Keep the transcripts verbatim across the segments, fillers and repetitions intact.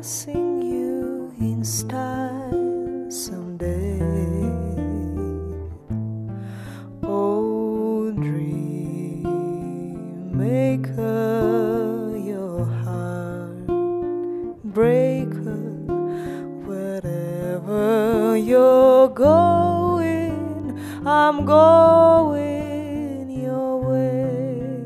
sing you in style someday. Oh, dream maker, your heart breaker, wherever you're going, I'm going your way.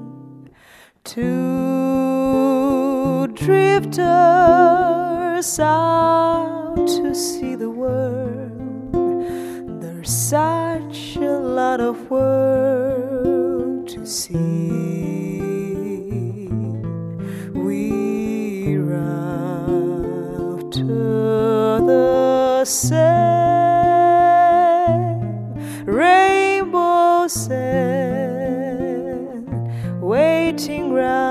Two drifters out to see the world. There's such a lot of world to see. We're after the same rainbow sand, waiting round